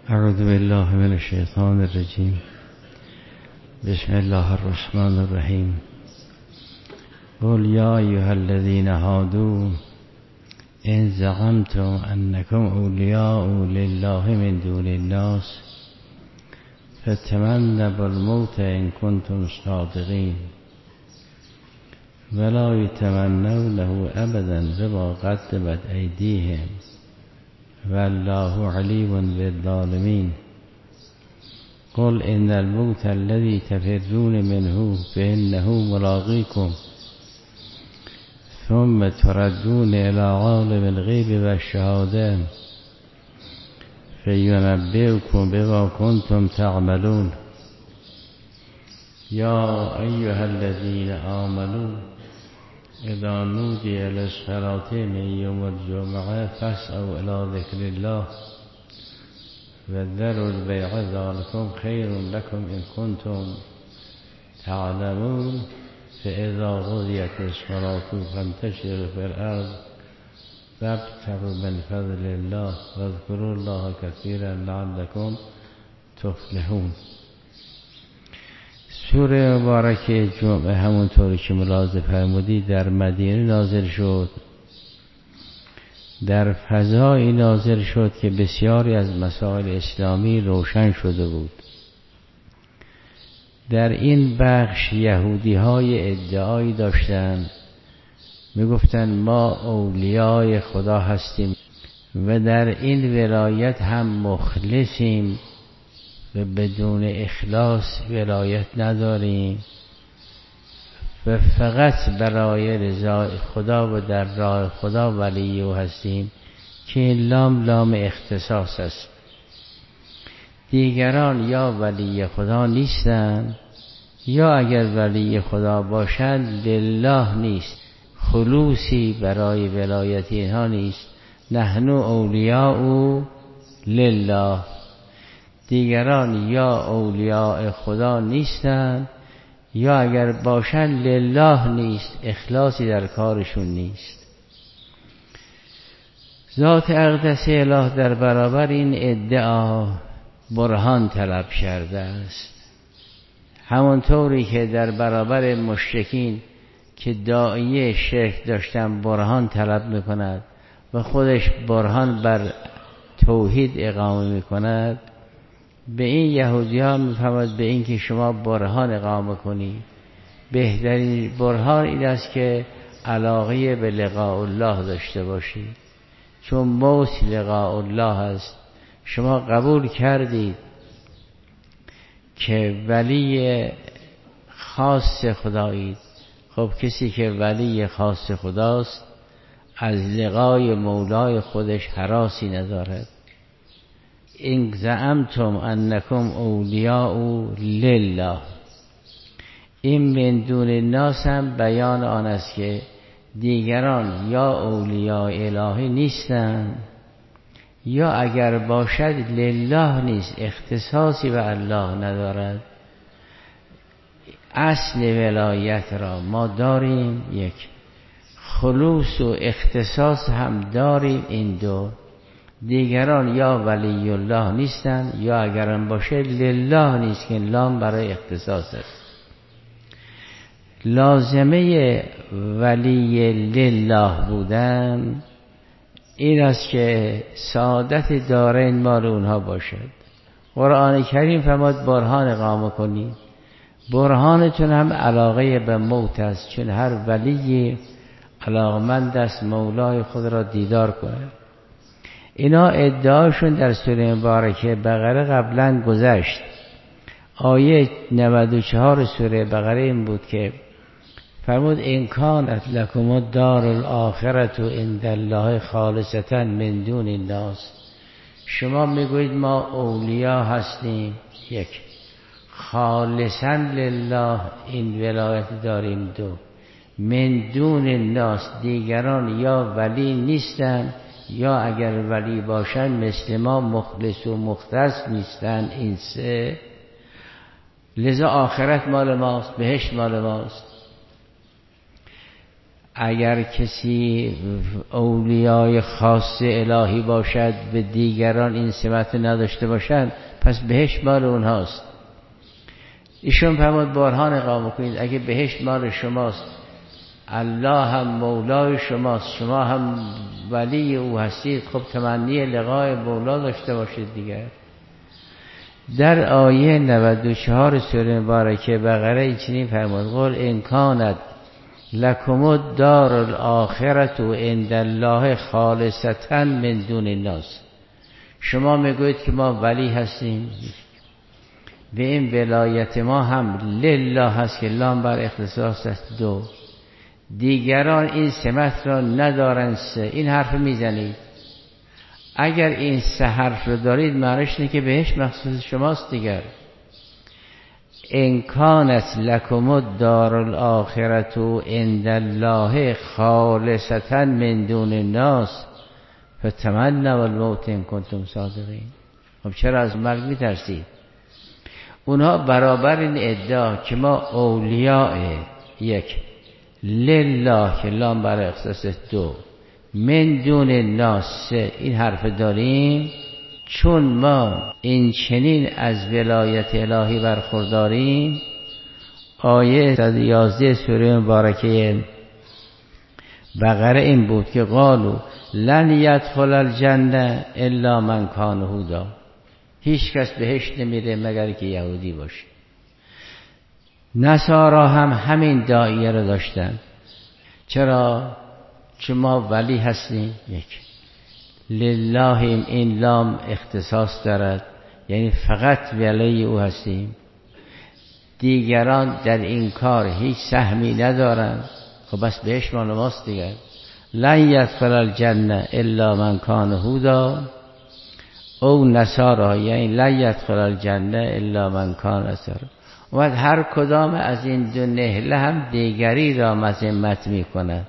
اعوذ بالله من الشیطان الرجیم. بسم الله الرحمن الرحیم. قل یا ایها الذین هادوا ان زعمتم انکم اولیاء لله من دون الناس فتمنوا الموت ان کنتم صادقین ولا یتمنونه ابدا بما قدمت ایدیهم والله علیم بالظالمین. قل ان الموت الذي تفرون منه فانه ملاقيكم ثم تردون الى عالم الغیب والشهاده فینبئکم بما کنتم تعملون. یا ایها الذین آمنوا اذا نودی للصلاة من یوم الجمعة فاسعوا الى ذکر الله وذروا البیع ذلکم خیر لکم ان کنتم تعلمون. فاذا قضیت الصلاة فانتشروا في الارض وابتغوا من فضل الله واذكروا الله كثيرا لعلكم تفلحون. سوره مبارکه جمعه همونطوری که ملاحظه فرمودید در مدینه نازل شد، در فضایی نازل شد که بسیاری از مسائل اسلامی روشن شده بود. در این بخش یهودی های ادعایی داشتند، میگفتند ما اولیای خدا هستیم و در این ولایت هم مخلصیم و بدون اخلاص ولایت نداریم و فقط برای رضای خدا و در راه خدا ولی او هستیم که این لام اختصاص است. دیگران یا ولی خدا نیستند یا اگر ولی خدا باشند لله نیست، خلوصی برای ولایت اینها نیست. نحن اولیاء لله. دیگران یا اولیاء خدا نیستند یا اگر باشند لله نیست، اخلاصی در کارشون نیست. ذات اقدس اله در برابر این ادعا برهان طلب کرده است، همونطوری که در برابر مشرکین که داعیه شرک داشتن برهان طلب میکند و خودش برهان بر توحید اقامه میکند. به این یهودی ها میفهمد به این که شما برهان اقامه کنید. بهترین برهان این است که علاقه به لقاء الله داشته باشید، چون موت لقاء الله است. شما قبول کردید که ولی خاص خدایید. خب کسی که ولی خاص خداست از لقای مولای خودش هراسی ندارد. این زعمتم انکم اولیاء لله، این من دون الناس هم بیان آن است که دیگران یا اولیاء الهی نیستند یا اگر باشد لله نیست، اختصاصی به الله ندارد. اصل ولایت را ما داریم، یک خلوص و اختصاص هم داریم. این دو دیگران یا ولی الله نیستند یا اگرم باشه لله نیست که لام برای اختصاص است. لازمه ولی لله بودن این است که سعادت دارین مال اونها باشد. قرآن کریم فرمود برهان اقامه کنید. برهانتون هم علاقه به موت است، چون هر ولی علاقمند است مولای خود را دیدار کنه. اینا ادعاشون در سوره مبارکه بقره قبلا گذشت. آیه 94 سوره بقره این بود که فرمود ان کانت لکم الدار الاخرة عند الله خالصة من دون الناس. شما میگویید ما اولیا هستیم، یک خالصا لله این ولایت داریم. دو من دون الناس دیگران یا ولی نیستن یا اگر ولی باشن مثل ما مخلص و مختص نیستن. این سه. لذا آخرت مال ماست، بهشت مال ماست. اگر کسی اولیای خاص الهی باشد به دیگران این سمت نداشته باشد پس بهشت مال اونهاست. ایشون فرمود بارها نگاه بکنید، اگه بهشت مال شماست، الله هم مولای شماست، شما هم ولی او هستید، خب تمنی لقای مولا داشته باشید دیگر. در آیه 94 سوره مبارکه بقره اینچنین فرمود قل ان کانت لکم الدار الاخرة عند الله خالصة من دون الناس. شما میگویید که ما ولی هستیم و این ولایت ما هم لله هست که لام بر اختصاص است. دو، دیگران این سمت را ندارند. سه، این حرف میزنید. اگر این سه حرف رو دارید معنیش اینه که بهش مخصوص شماست دیگر. ان کانت لکم الدار الاخرة عند الله خالصة من دون الناس فتمنوا الموت ان کنتم صادقین. خب چرا از مرگ میترسید؟ اونها برابر این ادعا که ما اولیاء یک لله که لام بر اختصاص، دو من دون الناس این حرف داریم، چون ما این چنین از ولایت الهی برخورداریم. آیه 111 سوره مبارکه بقره این بود که قالوا لن يدخل الجنه الا من کان هودا. هیچ کس بهشت نمیره مگر که یهودی باشه. نصارا هم همین داعیه رو داشتن. چرا؟ چون ما ولی هستیم. یک لله این لام اختصاص دارد، یعنی فقط ولی او هستیم، دیگران در این کار هیچ سهمی ندارند. خب بس بهش مال ماست دیگر. لن يدخل الجنه الا من کان هودا او نصارا، یعنی لن يدخل الجنه الا من کان نصارا. و هر کدام از این دو نهله هم دیگری را مذمت می کند.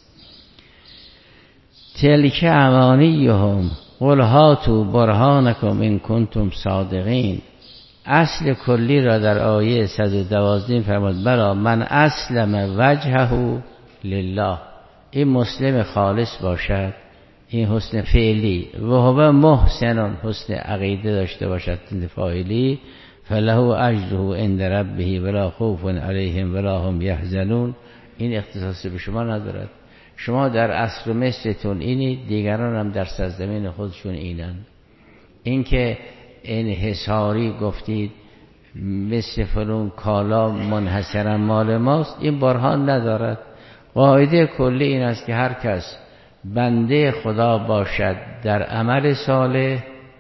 تلک امانیهم قل هاتوا برهانکم ان کنتم صادقین. اصل کلی را در آیه 112 فرمود بلا من اسلم وجهه لله. این مسلم خالص باشد، این حسن فعلی، و هو محسن حسن عقیده داشته باشد فاعلی، فله اجره عند ربه ولا خوف علیهم ولا هم یحزنون. این اختصاصی به شما ندارد. شما در اصل مثلتون اینید، دیگران هم در سرزمین خودشون اینن. این که انحصاری گفتید مثل فلون کالا منحصرا مال ماست، این برهان ندارد. قاعده کلی این است که هر کس بنده خدا باشد در عمل صالح،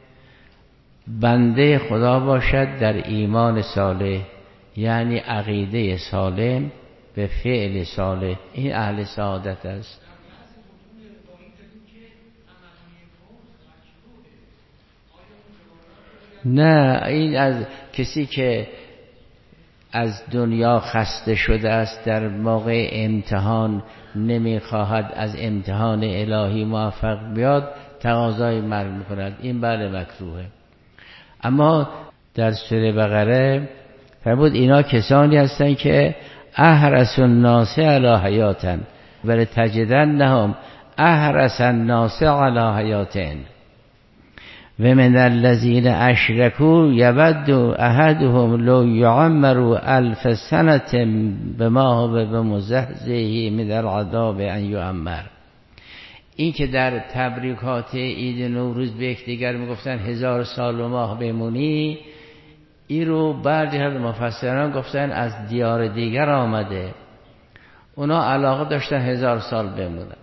بنده خدا باشد در ایمان صالح، یعنی عقیده سالم به فعل صالح، این اهل سعادت است. نه، این از کسی که از دنیا خسته شده است در موقع امتحان نمیخواهد از امتحان الهی موفق بیاد، تقاضای مرگ میکند، این بله مکروهه. اما در سوره بقره فرمود اینا کسانی هستند که احرس الناس علی حیاتن ولی تجدنهم احرس الناس علی حیاتن و من الذین اشرکوا یود احدهم لو یعمر 1000 سنة بما هو بمزحزحه من العذاب ان یعمر. این که در تبریکات عید نوروز به یکدیگر میگفتن 1000 سال و ماه بمونی، این رو بعضی از مفسران گفتن از دیار دیگر آمده، اونا علاقه داشتن 1000 سال بمونن،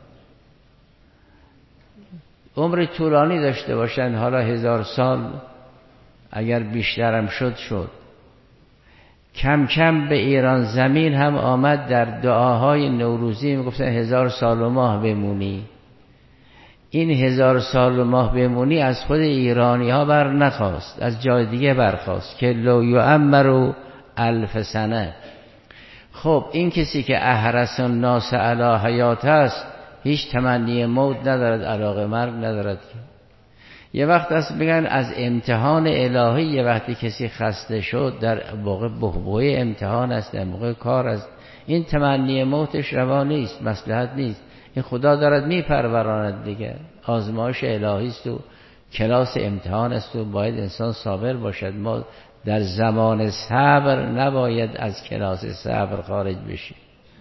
عمر طولانی داشته باشن. حالا 1000 سال اگر بیشترم شد. کم کم به ایران زمین هم آمد در دعاهای نوروزی میگفتن 1000 سال و ماه بمونی. این 1000 سال و ماه بمونی از خود ایرانی ها بر نخواست، از جای دیگه برخواست که لو یعمر 1000 سنه. خب این کسی که احرس الناس علی حیات است هیچ تمنی موت ندارد، علاقه مرگ ندارد. یه وقت است بگن از امتحان الهی، یه وقتی کسی خسته شد در واقع بحبوه امتحان است، در موقع کار است، این تمنی موتش روا نیست، مصلحت نیست. این خدا دارد میپروراند دیگه، آزمایش الهی است و کلاس امتحان است و باید انسان صابر باشد. ما در زمان صبر نباید از کلاس صبر خارج بشیم.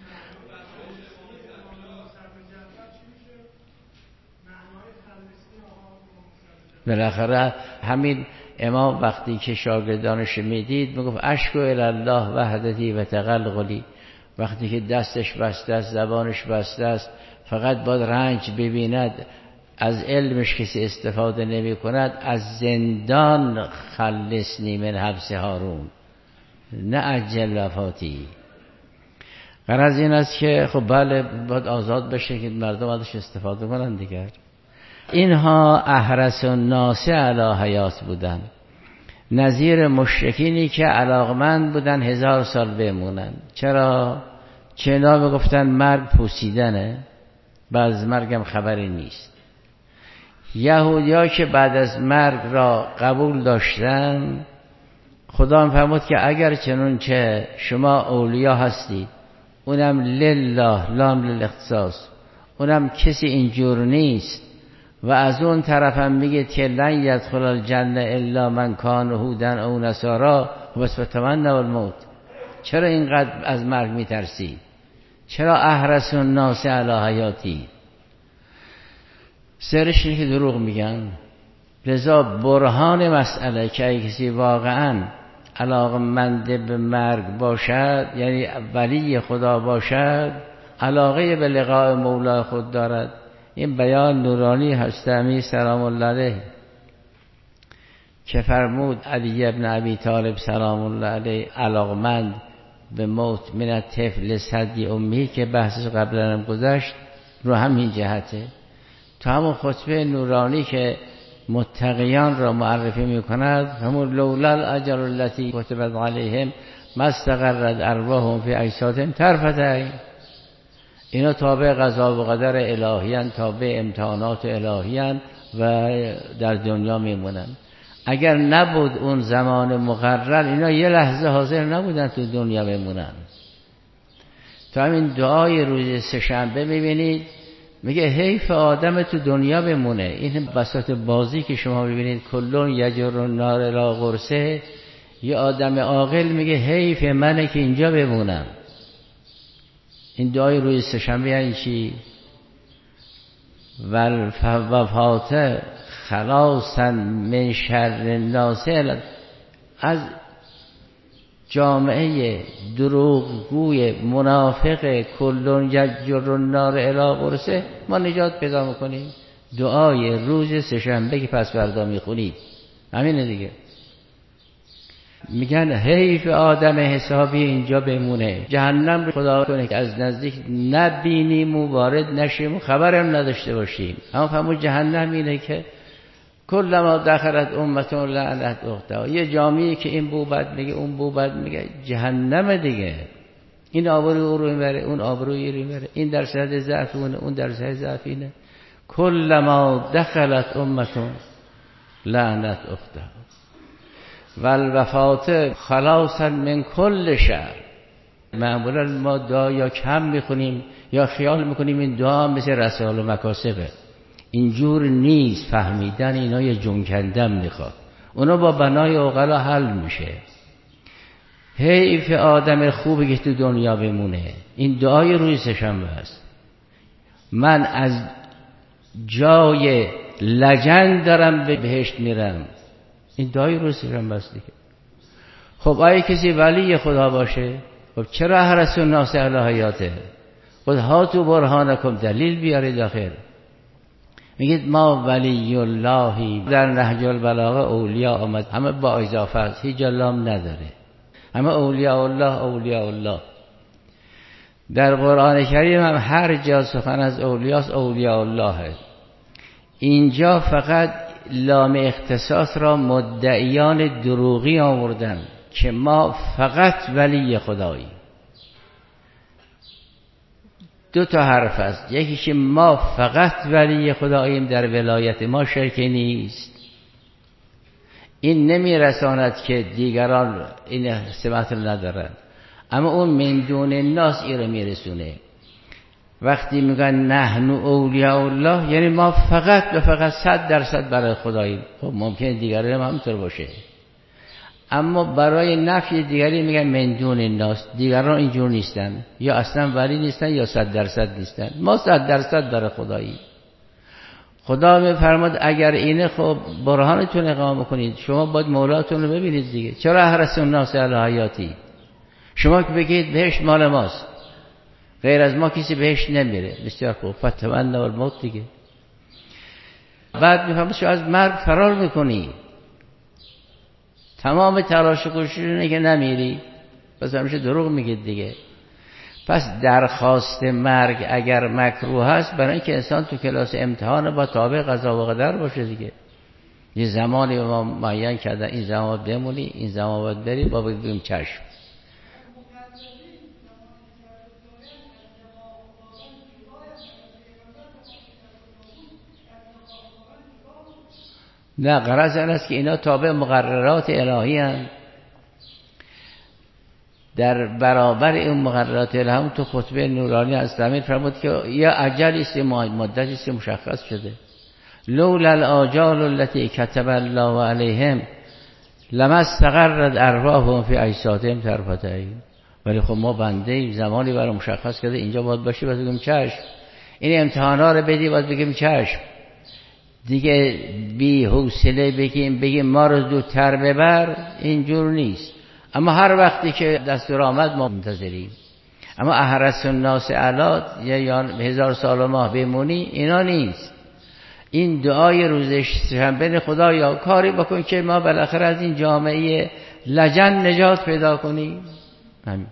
بالاخره همین امام وقتی که شاگردانش میدید میگفت اشکو الی الله وحدتی و تقلقلی، وقتی که دستش بسته است، زبانش بسته است، فقط باید رنج ببیند، از علمش کسی استفاده نمی کند، از زندان خلصنی من حبس هارون نه اجل وفاتی. غرض این است که خب بله باید آزاد بشه که مردم ازش استفاده کنند دیگر. اینها احرس الناس علی حیات بودن، نظیر مشرکینی که علاقمند بودن 1000 سال بمونن. چرا؟ چنا میگفتن مرگ پوسیدنه، بعد از مرگم خبری نیست. یهودی‌ها که بعد از مرگ را قبول داشتن، خدا هم فرمود که اگر چنانچه شما اولیاء هستید، اونم لله لام للاختصاص، اونم کسی اینجور نیست، و از اون طرف هم میگه که لن یدخل الجنه الا من کان هودا او نصارا بس فتمنوا الموت. چرا اینقدر از مرگ میترسی؟ چرا احرس الناس علی حیاتی؟ سرش اینه که دروغ میگن. لذا برهان مسئله که اگه کسی واقعا علاقمند به مرگ باشد، یعنی ولی خدا باشد، علاقه به لقاء مولا خود دارد. این بیان نورانی هستمی سلام الله علیه که فرمود علی ابن ابی طالب سلام الله علیه علاقمند به موت من الطفل صدی امی که بحثش قبلا هم گذشت رو همین جهته. تو همون خطبه نورانی که متقیان را معرفی میکند، همون لولا الاجر التي كتبت علیهم ما استقرت ارواحهم فی اجسادهم طرفت عین. اینا تابع قضا و قدر الهیان، تابع امتحانات الهیان و در دنیا میمونن. اگر نبود اون زمان مقرر، اینا یه لحظه حاضر نبودن تو دنیا بمونن. تو همین دعای روز سه‌شنبه میبینید میگه حیف آدم تو دنیا بمونه. این بساط بازی که شما ببینید کلون یجر النار الی قرصه، یه آدم عاقل میگه حیف منه که اینجا بمونم. این دعای روز سه‌شنبه یعنی چی؟ وفات خلاصا من شر الناس، از جامعه دروغگوی منافق کلون یجر النار الی قرصه ما نجات پیدا میکنیم. دعای روز سه‌شنبه که پس فردا میخونید همینه دیگه. میگن حیف آدم حسابی اینجا بمونه، جهنم خدا کنه که از نزدیک نبینیم و وارد نشیم و خبرم نداشته باشیم. اما فهمون جهنم اینه که کلما دخلت امتون لعنت اختها، یه جامعه که این بو بد میگه اون بو بد میگه، جهنم دیگه. این آبرو او رو میبره، اون آبرو این رو میبره، این در صد ضعف اون در صد ضعف اینه. کلما دخلت امتون لعنت اختها والوفات خلاصا من کل شر. معمولا ما دعا یا کم میخونیم یا خیال میکنیم این دعا مثل رسائل و مکاسبه. اینجور نیست. فهمیدن اینا یه جنکندم میخواد، اونا با بنای عقلا حل میشه. حیف آدم خوبی که تو دنیا بمونه. این دعای روی سه‌شنبه است. من از جای لجن دارم به بهشت میرم. این دعای روی سه‌شنبه است دیگه. خب آیا کسی ولی خدا باشه؟ خب چرا احرس الناس علی حیاته؟ خود هاتوا برهانکم، دلیل بیارید آخر. میگید ما ولی اللهی. در نهج البلاغه اولیاء آمد، همه با اضافه است، هیچ لام نداره، همه اولیاء الله اولیاء الله. در قرآن کریم هم هر جا سخن از اولیاء اولیاء الله هست. اینجا فقط لام اختصاص را مدعیان دروغی آوردن که ما فقط ولی خدایی. دو تا حرف است، یکی که ما فقط ولی خداییم، در ولایت ما شرک نیست. این نمیرساند که دیگران این سمت ندارن. اما اون من دون الناس این رو میرسونه. وقتی میگن نحن اولیاء الله یعنی ما فقط و فقط 100% برای خداییم. خب ممکنه دیگری هم همینطور باشه، اما برای نفی دیگری میگن من دون الناس، دیگران اینجور نیستن، یا اصلا ولی نیستن یا 100% نیستن، ما 100% برای خداییم. خدا میفرماد اگر اینه خب برهانتون اقامه کنید، شما باید مولاتون رو ببینید دیگه. چرا احرص الناس علی حیاتی؟ شما که بگید بهشت مال ماست، غیر از ما کسی بهشت نمیره. بسیار خوب، فتمنى الموت دیگه. بعد میفهمید شما از مرگ فرار میکنی، تمام تلاش و کوشش اینه که نمیری، پس همیشه دروغ میگید دیگه. پس درخواست مرگ اگر مکروه هست، برای اینکه انسان تو کلاس امتحان با تابع قضا و قدر باشه دیگه. یه زمانی ما معین کردن این زمان بمونی، این زمان باید بری، با بگیم چشم. نه، غرض این است که اینا تابع مقررات الهی هستند. در برابر این مقررات الهی هم تو خطبه نورانی از زمین فرمود که یا اجل است، مدتی است مشخص شده. لولا الاجال التي كتب الله عليهم لما استقرت ارواحهم في اجسادهم طرفة عین. ولی خب ما بنده زمانی برای مشخص کرده اینجا باید باشی، باید بگیم چشم. این امتحانا رو بدی، باید بگیم چشم دیگه. بی حوصله بگیم ما رو زودتر ببر، اینجور نیست. اما هر وقتی که دستور آمد ما منتظریم. اما احرص الناس علی یا 1000 سال ماه بمونی، اینا نیست. این دعای روز شنبه خدایا کاری بکن که ما بالاخره از این جامعه لجن نجات پیدا کنیم. همین.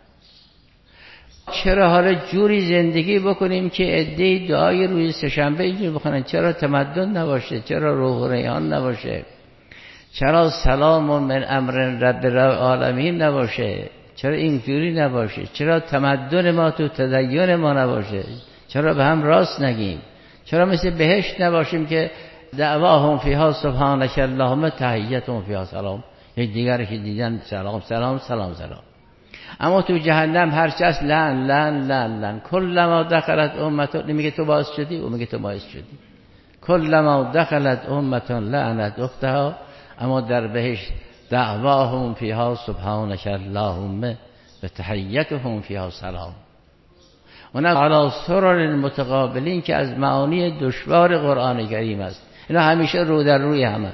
چرا حالا جوری زندگی بکنیم که عده‌ای دعای روز سه‌شنبه اینجوری بخونن؟ چرا تمدن نباشه؟ چرا روح و ریحان نباشه؟ چرا سلام من امر رب العالمین نباشه؟ چرا اینجوری نباشه؟ چرا تمدن ما تو تدین ما نباشه؟ چرا به هم راست نگیم؟ چرا مثل بهشت نباشیم که دعواهم فیها سبحانك اللهم تحیتهم فیها سلام، یک دیگری که دیدن سلام سلام سلام سلام. اما تو جهنم هر چیز لعن لعن لعن لعن. کلما دخلت امه، میگه تو باعث شدی، او میگه تو باعث شدی. کلما دخلت امه لعنت اختها. اما در بهشت دعواهم فیها سبحانك اللهم و تحیتهم فیها سلام. اونم علی سرر متقابلین که از معانی دشوار قرآن کریم است. اینا همیشه رو در روی همه.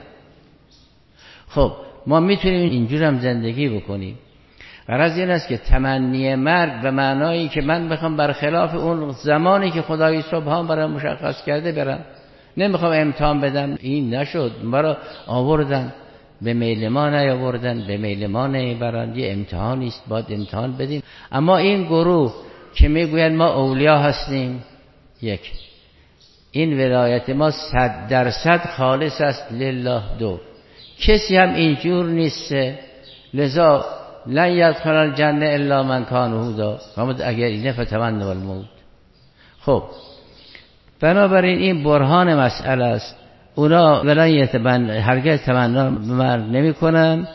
خب ما میتونیم اینجور هم زندگی بکنیم. غرض این است که تمنی مرگ به معنایی که من بخوام برخلاف اون زمانی که خدای سبحان برای مشخص کرده برم، نمیخوام امتحان بدم. این نشد، ما را آوردن به میل ما نیاوردن، به میل ما نیبرند. یه امتحانی است، باید امتحان بدیم. اما این گروه که میگوین ما اولیا هستیم، یک، این ولایت ما 100% خالص است لله. دو، کسی هم اینجور نیست، لذا لن یدخل الجنه الا من کان هودا. اگر اینه فتمنى الموت. خب بنابراین این برهان مسئله است. اونا هرگز تمنا مرگ نمی کنن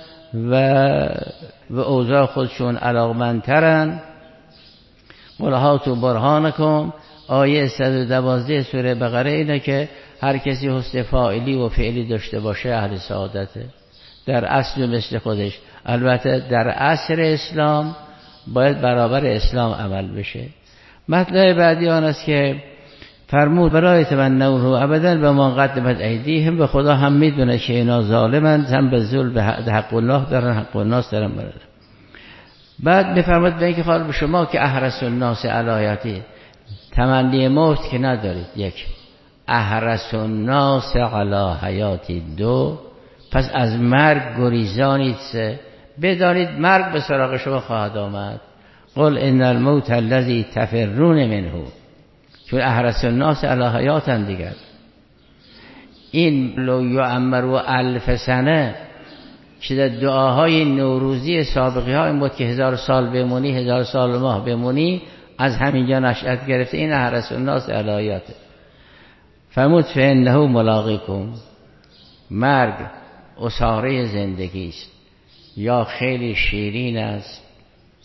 و اوضاع خودشون علاقمندترن. قل هاتوا برهانکم، آیه 112 سوره بقره اینه که هر کسی حسن فاعلی و فعلی داشته باشه اهل سعادته، در اصل مثل خودش. البته در عصر اسلام باید برابر اسلام عمل بشه. مطلب بعدی آن است که فرمود برای تمنونه ابدا به ما قدمت ایدیهم. به خدا هم میدونه که اینا ظالمند، هم به ظلم به حق الله دارن، حق الناس دارن برن. بعد میفرماد به اینکه خال به شما که احرص الناس علی حیاتی، تمنی موت که ندارید. یک، احرص الناس علی حیاتی. دو، پس از مرگ گریزانید. سه، بدانید مرگ به سراغ شما خواهد آمد. قل ان الموت الذی تفرون منه، چون احرص الناس علی حیاتن دیگر. این لو یعمروا 1000 سنه که در دعاهای نوروزی سابقی ها این بود که 1000 سال بمونی، 1000 سال ماه بمونی، از همینجا نشأت گرفته. این احرص الناس علی حیاته. فرمود فانه ملاقیکم، مرگ اساره زندگی است. یا خیلی شیرین است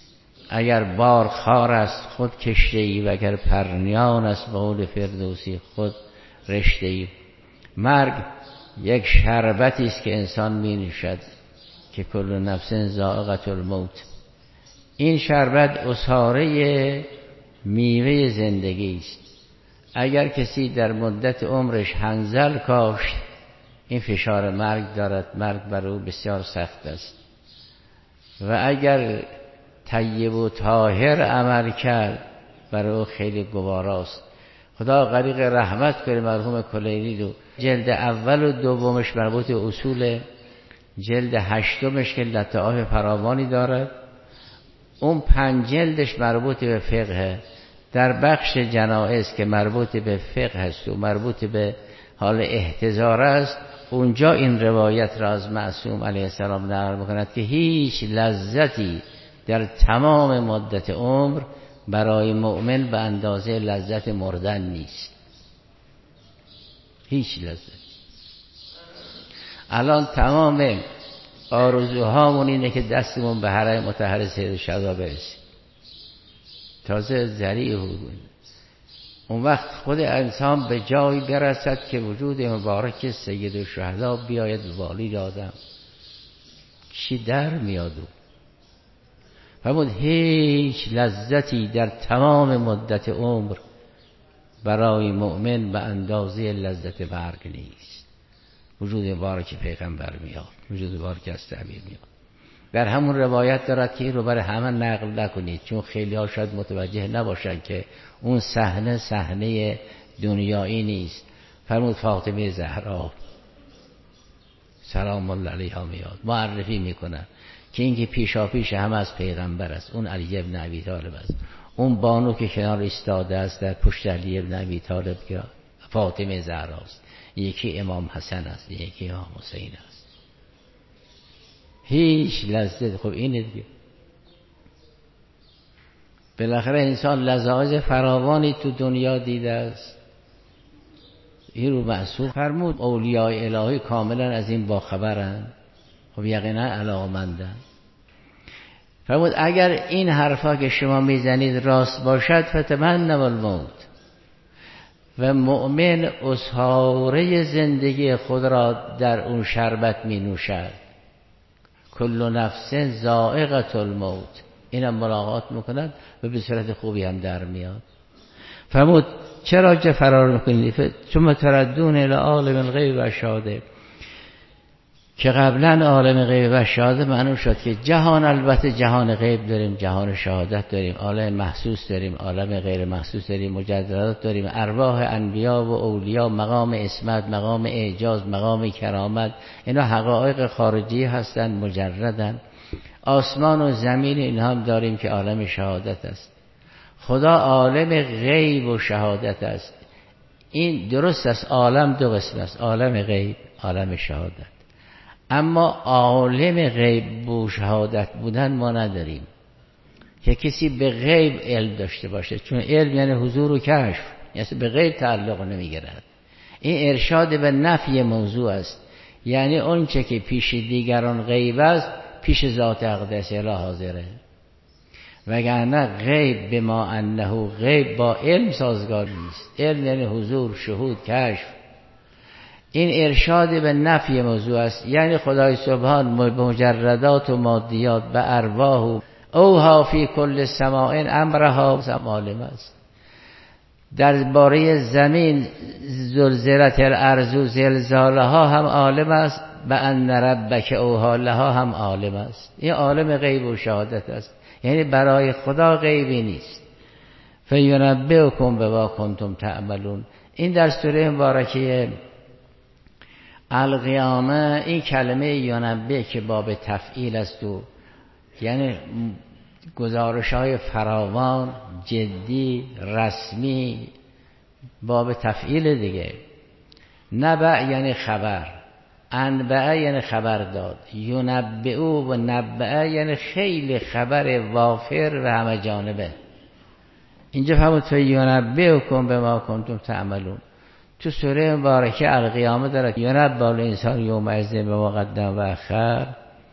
اگر بار خار است خود کشته‌ای و اگر پرنیان است به قول فردوسی خود رشته‌ای. مرگ یک شربتی است که انسان می نوشد که کل نفس ذائقة الموت. این شربت عصاره میوه زندگی است. اگر کسی در مدت عمرش حنظل کاشت این فشار مرگ دارد، مرگ بر او بسیار سخت است. و اگر طیب و طاهر عمل کرد بر او خیلی گواراست. خدا غریق رحمت کنه مرحوم کلینی رو. جلد اول و دومش مربوط به اصول، جلد هشتمش که لطائف فراوانی دارد، اون 5 جلدش مربوط به فقه. در بخش جنائز که مربوط به فقه است و مربوط به حال احتضار است، اونجا این روایت را از معصوم علیه السلام نقل می‌کند که هیچ لذتی در تمام مدت عمر برای مؤمن به اندازه لذت مردن نیست. هیچ لذت. الان تمام آرزوهامون اینه که دستمون به حرم مطهر سید شهدا برسیم، تازه ذریع بود. اون وقت خود انسان به جایی برسد که وجود مبارک سید الشهدا بیاید والی آدم، چی در میاد. فرمود هیچ لذتی در تمام مدت عمر برای مؤمن به اندازه لذت مرگ نیست. وجود مبارک پیغمبر میاد، وجود مبارک از تعبیر میاد. در همون روایت دارد که این رو برای همه نقل نکنید، چون خیلی ها شاید متوجه نباشند که اون صحنه دنیایی نیست. فرمود فاطمه زهرا سلام الله علیها میاد، معرفی میکنن که این که پیشا پیش همه از پیغمبر است، اون علی ابن ابی طالب است. اون بانو که کنار ایستاده است در پشت علی ابن ابی طالب که فاطمه زهرا است. یکی امام حسن است، یکی امام حسین است. هیچ لذت. خب اینه دیگه. بالاخره انسان لذاذ فراوانی تو دنیا دیده است. این رو معصوم فرمود اولیاء الهی کاملا از این باخبرند. خب یقینا علاقه‌مندند. فرمود اگر این حرفا که شما میزنید راست باشد فتمنوا الموت. و مؤمن عصاره زندگی خود را در اون شربت می نوشد. کل نفس ذائقة الموت. اینم ملاقات میکند و به صورت خوبی هم در میاد. فرمود چرا که فرار میکنید؟ ثم تردون الی عالم الغیب و شهاده. که قبلا عالم غیب و شهاده معلوم شد که جهان، البته جهان غیب داریم، جهان شهادت داریم، عالم محسوس داریم، عالم غیر محسوس داریم، مجددات داریم، ارواح انبیا و اولیا، مقام عصمت، مقام اعجاز، مقام کرامت، اینا حقایق خارجی هستند، مجردن. آسمان و زمین اینها هم داریم که عالم شهادت است. خدا عالم غیب و شهادت است. این درست است، عالم دو قسم است، عالم غیب، عالم شهادت. اما عالم غیب و شهادت بودن ما نداریم که کسی به غیب علم داشته باشه، چون علم یعنی حضور و کشف، یعنی به غیب تعلق نمیگیرد. این ارشاد به نفی موضوع است، یعنی اون چه که پیش دیگران غیب است پیش ذات اقدس اله حاضره. وگرنه غیب به ما انه غیب با علم سازگار نیست. علم یعنی حضور، شهود، کشف. این ارشاد به نفی موضوع است، یعنی خدای سبحان به مجردات و مادیات، به ارواح اوها فی کل سماع امرها عالم است. درباره زمین زلزلت الارض زلزالها هم عالم است، به ان ربک اوها لها هم عالم است. این عالم غیب و شهادت است، یعنی برای خدا غیبی نیست. فینبئکم بما کنتم تعملون. این در سوره مبارکه القیامه این کلمه ینبئ که باب تفعیل است و یعنی گزارش‌های فراوان، جدی، رسمی، باب تفعیل دیگه. نبع یعنی خبر، انبع یعنی خبر داد، ینبئ و نبع یعنی خیلی خبر وافر و همه جانبه. اینجا فرمود فینبئکم بما کنتم تعملون. تو سوره مبارکه القیامه داره ینبئ الانسان یومئذ بما قدم و اخر.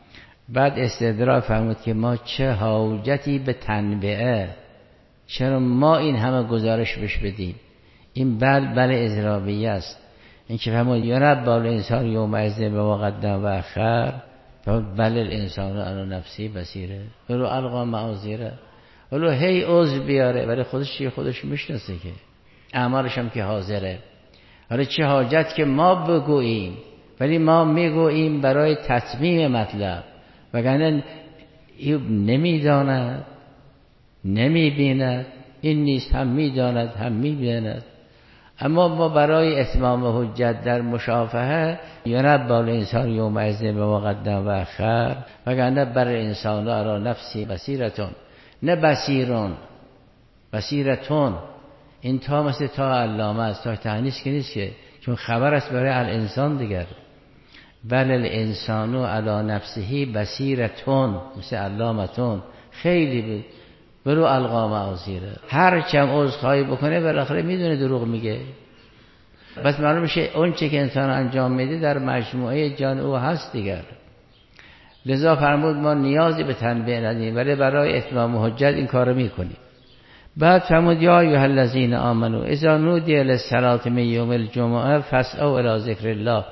بعد استدراک فرمود که ما چه حاجتی به تنبیه، چرا ما این همه گزارش بش بدیم؟ این بل اضرابیه است. این که فرمود یا رب الانسان یومئذ بما قدم و اخر، بل الانسان علی نفسی بصیره ولو القی معاذیره، ولو هی عذر بیاره ولی خودش میشناسه که اعمالش هم که حاضره. حالا چه حاجت که ما بگوییم، ولی ما میگوییم برای تتمیم مطلب، وگرنه نمیداند نمیبیند، این نیست هم میداند هم میبیند. اما ما برای اتمام حجت در مشافهه یا رب الانسان یومئذ بما قدم و اخر، وگرنه بر انسان علی نفسی بصیرتون، نه بصیرون، بصیرتون. این تا مثل تا علامه است، تا تعنیس که نیست که، چون خبر است برای الانسان دیگر. بل الانسان علی نفسه بصیرتون، مثل علامتون خیلی بود. برو القا معاذیره، هر چم عذرخواهی بکنه بالاخره میدونه دروغ میگه. بس معلوم میشه اون چه که انسان انجام میده در مجموعه جان او هست دیگر. لذا فرمود ما نیازی به تنبیه نداریم، ولی برای اتمام حجت این کارو میکنیم. بعد فرمود یا ایها الذین آمنوا اذا نودی للصلاة من یوم الجمعه فاسعوا الی ذکر الله.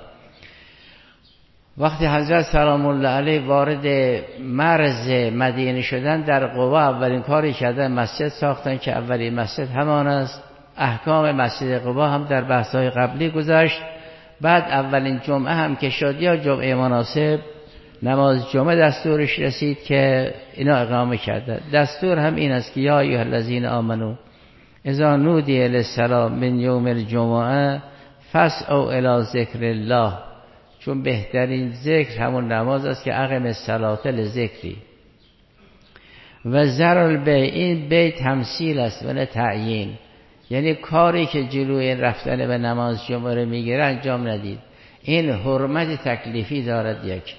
وقتی حضرت سلام الله علیه وارد مرز مدینه شدن، در قبا اولین کاری کردن مسجد ساختن که اولین مسجد همان است. احکام مسجد قبا هم در بحث‌های قبلی گذشت. بعد اولین جمعه هم که شد یا جمعه مناسب نماز جمعه دستورش رسید که اینا اقامه کردن. دستور هم این است که یا ایها الذین آمنو اذا نودی للصلاة من یوم الجمعه فاسعوا الی ذکر الله. چون بهترین ذکر همون نماز است که اقم الصلاة لذکری. و ذروا البیع، این بیع تمثیل است و نه تعیین، یعنی کاری که جلوی رفتن به نماز جمعه رو میگیره انجام ندید. این حرمت تکلیفی دارد، یک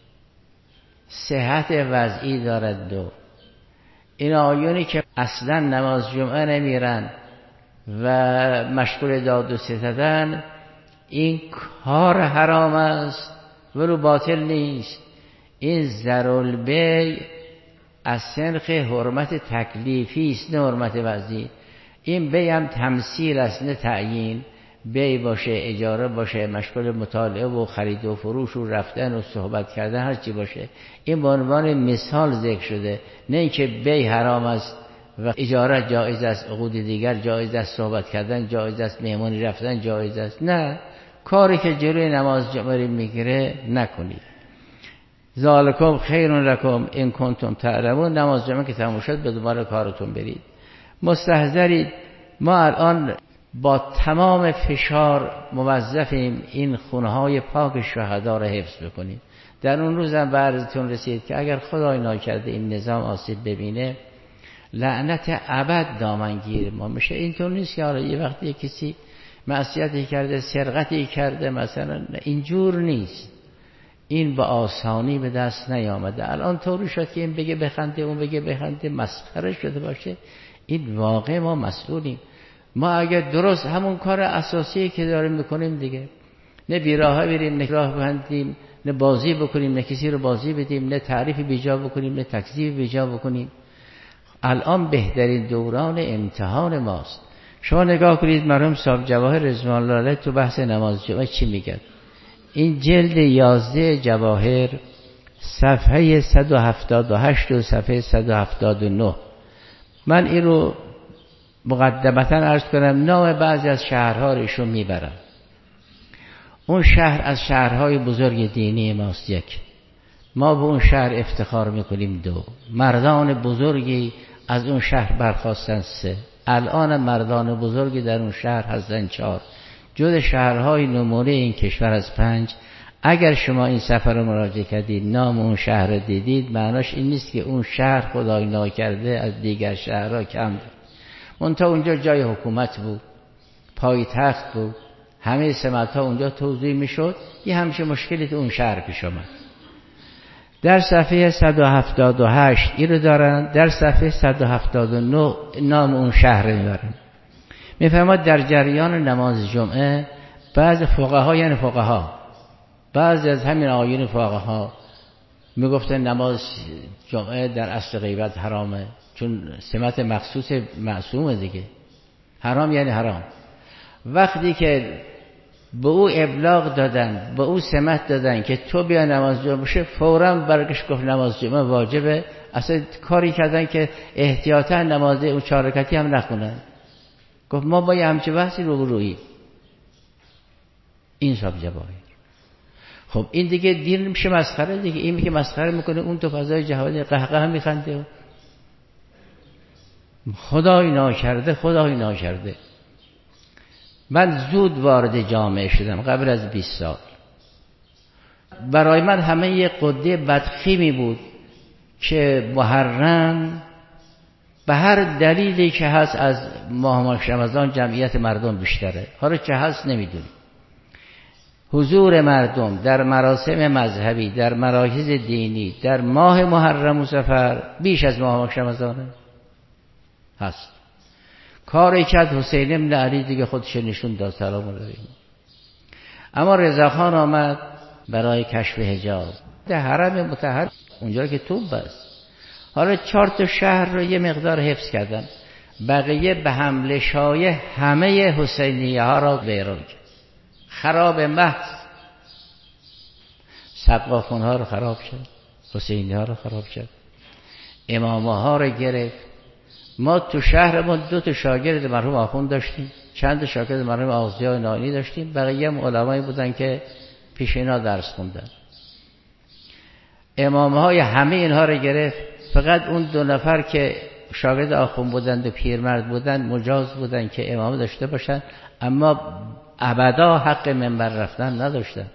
صحت وضعی دارد، دو این آیونی که اصلا نماز جمعه نمیرن و مشغول داد و ستدن، این کار حرام است ولو باطل نیست. این ذرالبیع از سنخ حرمت تکلیفی است نه حرمت وضعی. این بیع هم تمثیل است نه تعیین. بیع باشه، اجاره باشه، مشغول مطالعه و خرید و فروش و رفتن و صحبت کردن، هر چی باشه، این به عنوان مثال ذکر شده، نه اینکه بیع حرام است و اجاره جایز است، عقود دیگر جایز است، صحبت کردن جایز است، مهمانی رفتن جایز است. نه، کاری که جلوی نماز جمعه میگیره نکنید. ذالکم خیر لکم ان کنتم تعلمون. نماز جمعه که تموم شد به دنبال کارتون برید. مستحضرید ما الان با تمام فشار موظفیم این خونه‌های پاک شهدا را حفظ بکنیم. در اون روزم به عرضتون رسید که اگر خدای ناکرده این نظام آسیب ببینه، لعنت ابد دامنگیر ما میشه. اینطور نیست که حالا یه وقتی کسی معصیتی کرده، سرقتی کرده مثلا، اینجور نیست. این با آسانی به دست نیامده. الان طوری شد که این بگه بخنده، اون بگه بخنده، مسخره شده باشه. این واقع ما مسئولیم. ما اگر درست همون کار اساسی که داریم میکنیم دیگه، نه بیراه بریم، نه راه بندیم، نه بازی بکنیم، نه کسی رو بازی بدیم، نه تعریف بیجا بکنیم، نه تکذیب بیجا بکنیم. الان بهترین دوران امتحان ماست. شما نگاه کنید مرحوم صاحب جواهر رضوان الله علیه تو بحث نماز جمعه چی میگن. این جلد 11 جواهر صفحه 178 و صفحه 179. من این رو مقدمتا عرض کنم، نام بعضی از شهرها رو ایشون میبرم. اون شهر از شهرهای بزرگ دینی ماست. یک، ما به اون شهر افتخار میکنیم. دو، مردان بزرگی از اون شهر برخواستن. سه، الان مردان بزرگی در اون شهر هستن. چهار، جز شهرهای نمونه این کشور از 5. اگر شما این سفر رو مراجعه کردید، نام اون شهر رو دیدید، معناش این نیست که اون شهر خدای ناکرده از دیگر شهرها کم بود. منتها اونجا جای حکومت بود، پایتخت بود، همه سمت‌ها اونجا توزیع میشد. یه همچه مشکلی تو اون شهر پیش آمد. در صفحه 178 این رو دارن، در صفحه 179 نام اون شهر رو میبرن. میفهمد در جریان نماز جمعه بعض فقها، یعنی فقها، بعضی از همین آیین فقها میگفتن نماز جمعه در اصل غیبت حرامه، چون سمت مخصوص معصومه دیگه. حرام یعنی حرام. وقتی که به او ابلاغ دادن، به او سمت دادن که تو بیا نماز جمعه بشه، فوراً برگشت گفت نماز جمعه واجبه. اصلا کاری کردن که احتیاطاً نماز اون 4 رکعتی هم نخونن. گفت ما با یه همچه بحثی روبرویی. این صاحب جواهر. خب این دیگه دین میشه مسخره دیگه. این که مسخره میکنه، اون تو فضای جهانی قهقه میخنده. خدای ناکرده. من زود وارد جامعه شدم، قبل از 20 سال. برای من همه یه قده بدخیمی بود که محرم به هر دلیلی که هست از ماه رمضان جمعیت مردم بیشتره. حالا چه هست نمیدونی. حضور مردم در مراسم مذهبی، در مراکز دینی در ماه محرم و صفر بیش از ماه رمضان هست. کاری کرد حسین بن علی دیگه خودش نشون داد، سلام علیه. اما رضاخان آمد برای کشف حجاب در حرم مطهر، اونجا که توپ است. حالا 4 تا شهر رو یه مقدار حفظ کردن، بقیه به حمله شایع همه حسینیه ها را ویران کرد. خراب محض. سقاخون ها رو خراب کرد، حسینیه ها رو خراب کرد، امامه ها رو گرفت. ما تو شهرمون 2 تا شاگرد مرحوم آخوند داشتیم، چند تا شاگرد مرحوم آغازی نانی داشتیم، بقیه هم علمایی بودن که پیش اینا درس خوندن. امامه های همه اینها رو گرفت. فقط اون 2 نفر که شاگرد آخوند بودند و پیرمرد بودند مجاز بودند که امامه داشته باشند، اما ابدا حق منبر رفتن نداشتن.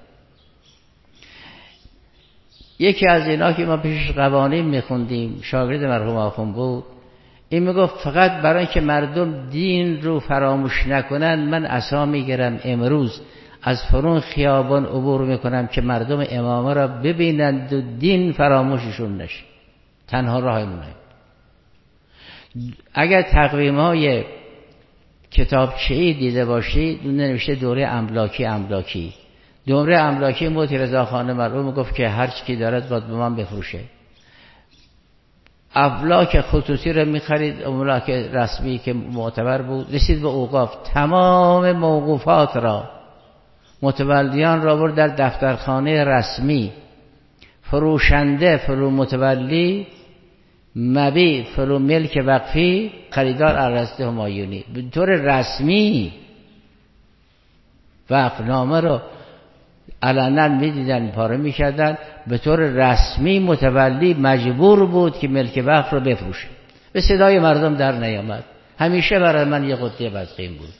یکی از اینا که ما پیش قوانین میخوندیم، شاگرد مرحوم آخوند بود، این میگفت فقط برای اینکه مردم دین رو فراموش نکنن، من عصا میگیرم امروز از فرون خیابان عبور میکنم که مردم امامه را ببینند و دین فراموششون نشه. تنها راهمونه. اگر تقویم‌های کتابچه‌ای دیده باشید، اون نوشته دوره املاکی. دوره املاکی موتی رضاخان مرحوم گفت که هر چی دارد باید به من بفروشه. املاک خصوصی رو می‌خرید، املاک رسمی که معتبر بود. رسید به اوقاف، تمام موقوفات را متولیان را برد در دفترخانه رسمی. فروشنده فرو متولی، مبیع فرو ملک وقفی، خریدار ارسطو همایونی. به طور رسمی وقفنامه رو علنا میدیدن، پاره میکردن. به طور رسمی متولی مجبور بود که ملک وقف رو بفروشه. به صدای مردم در نیامد. همیشه برای من یه قطعه بدقیم بود.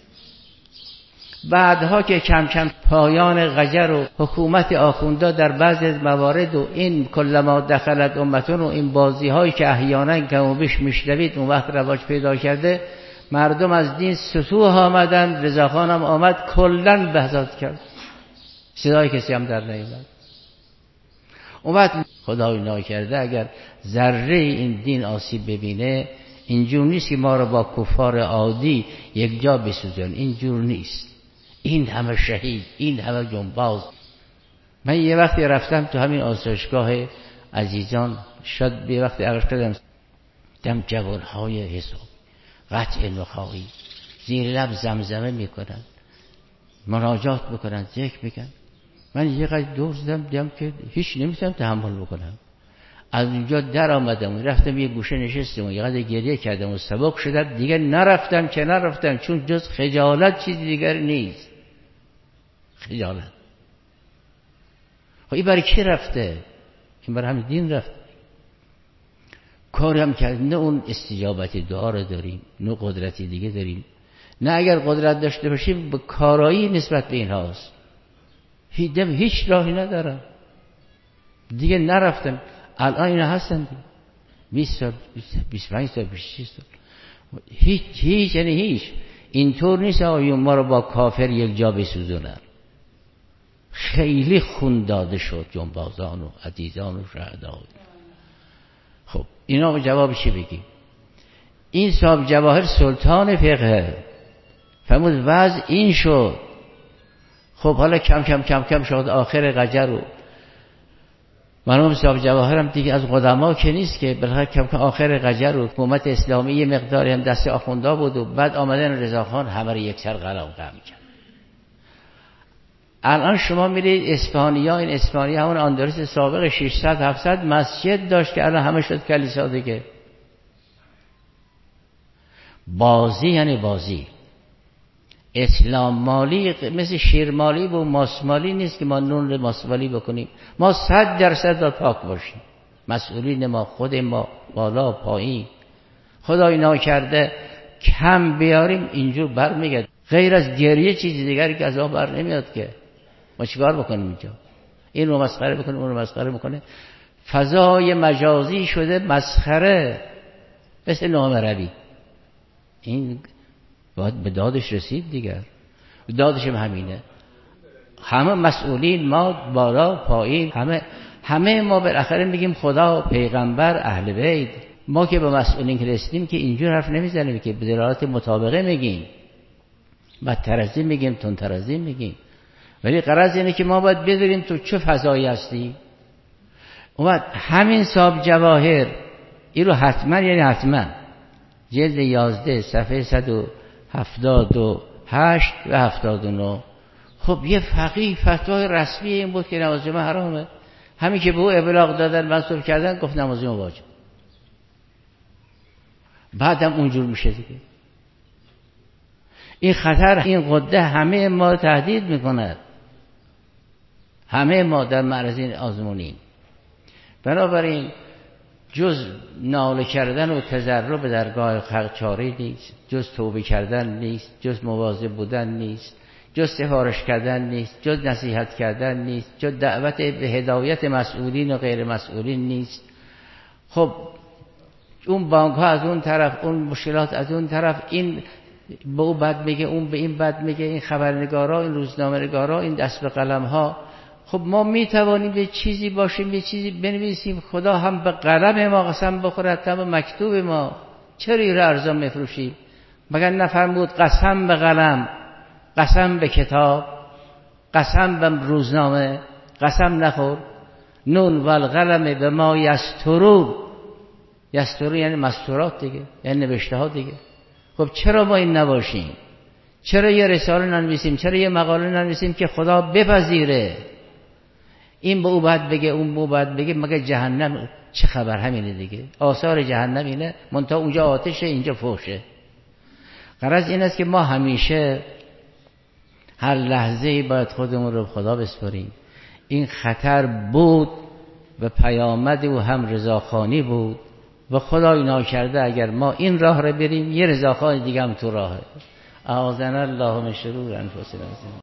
بعدها که کم کم پایان قجر و حکومت آخوندا در بعض موارد و این کلما دخلت امتون و این بازی هایی که احیانا کم و بیش میشنوید اون وقت رواج پیدا کرده، مردم از دین سطوح آمدن. رضاخان هم آمد کلن بحثات کرد، صدای کسی هم در نیامد. اون وقت خدای ناکرده اگر ذره این دین آسیب ببینه، اینجور نیست که ما رو با کفار عادی یک جا بسوزن. اینجور نیست. این همه شهید، این همه جنباز. من یه وقتی رفتم تو همین آسایشگاه عزیزان، شاید یه وقتی عقل کردم، دم جوانهای حساب قطع نخواهی زیر لب زمزمه میکنن، مناجات میکنن، ذکر میگن. من یه قدر دور زدم، دیدم که هیچ نمیتونم تحمل بکنم. از اونجا در آمدم، رفتم یه گوشه نشستم و یه قدر گریه کردم و سبک شدم. دیگه نرفتم چون جز خجالت چیزی دیگر نیست. خجالت. خب این برای کی رفته؟ این برای همین دین رفته. کاری هم کرد، نه اون استجابت دعا رو داریم، نه قدرتی دیگه داریم، نه اگر قدرت داشته باشیم به کارایی نسبت به این هاست. هیچ راهی ندارم دیگه. نرفتم. الان اینا هستن دیگه. 20 سال 25 سال 26 سال هیچ یعنی هیچ. اینطور نیست آیون ما رو با کافر یک جا بسوزونن. خیلی خون داده شد جنبازان و عزیزان و شهدا. خب اینا جواب چی بگیم؟ این صاحب جواهر سلطان فقه فرمود وضع این شد. خب حالا کم کم شد آخر قجر و مرحوم صاحب جواهر هم دیگه از قدما که نیست که بالاخره کم آخر قجر و حکومت اسلامی یه مقداری هم دست آخوندا بود و بعد آمدن رضاخان همه رو یکسر قلم کرد. الان شما میرید اسپانیا، این اسپانیا همون اندلس سابق 600 700 مسجد داشت که الان همه شد کلیسا دیگه. بازی یعنی بازی. اسلام مالی مثل شیرمالی و ماسمالی نیست که ما نون ماسمالی بکنیم. ما 100% باید پاک باشیم. مسئولین ما، خود ما، بالا پایین. خدا اینا کرده کم بیاریم اینجور برمیگرد. غیر از گریه چیزی دیگری که از آن بر نمیاد که. ما چیکار بکنیم اینجا؟ این رو مسخره بکنیم، اون رو مسخره بکنه. فضای مجازی شده مسخره، مثل نام روی. این باید به دادش رسید دیگر. دادش هم همینه. همه مسئولین ما، بالا پایین، همه ما بالاخره میگیم خدا، پیغمبر، اهل بیت. ما که به مسئولین که رسیدیم که اینجور حرف نمیزنیم که به دلالت مطابقه میگیم، بدتر از این میگیم، تندتر از این میگیم. ولی غرض اینه که ما باید بدونیم تو چه فضایی هستی. اومد همین صاحب جواهر این رو حتما، یعنی حتما جلد 11 صفحه 178 و 79. خب یه فقیه فتوای رسمی این بود که نماز جمعه حرامه. همین که به او ابلاغ دادن، منصوب کردن، گفت نماز جمعه واجب. بعدم اونجور میشه دیگه. این خطر، این قده همه ما تهدید میکند. همه ما در معرض این آزمونیم. بنابراین جز ناله کردن و تضرع به درگاه حق چاره نیست، جز توبه کردن نیست، جز مواظب بودن نیست، جز سفارش کردن نیست، جز نصیحت کردن نیست، جز دعوت به هدایت مسئولین و غیر مسئولین نیست. خب اون بانک ها از اون طرف، اون مشکلات از اون طرف، این به او بد میگه، اون به این بد میگه، این خبرنگارا، این روزنامه نگارا، این دست به قلم ها. خب ما میتوانیم یه چیزی باشیم، یه چیزی بنویسیم، خدا هم به قلم ما قسم بخورد، هم به مکتوب ما. چرا این رو ارزان میفروشیم؟ مگر نفرمود قسم به قلم، قسم به کتاب، قسم به روزنامه، قسم نخور. نون و القلم به ما یسترون. یسترون یعنی مستورات دیگه، یعنی نوشته ها دیگه. خب چرا ما این نباشیم؟ چرا یه رساله ننویسیم؟ چرا یه مقاله ننویسیم که خدا بپذیره؟ این به او باید بگه، اون به او باید بگه. مگر جهنم چه خبر؟ همینه دیگه. آثار جهنم اینه، منتها اونجا آتشه، اینجا فحشه. غرض این است که ما همیشه هر لحظه‌ای باید خودمون رو خدا بسپاریم. این خطر بود و پیامد او هم رضاخانی بود و خدا اینا کرده. اگر ما این راه رو بریم، یه رضاخانی دیگه هم تو راهه. اعاذنا الله من شرور انفسنا.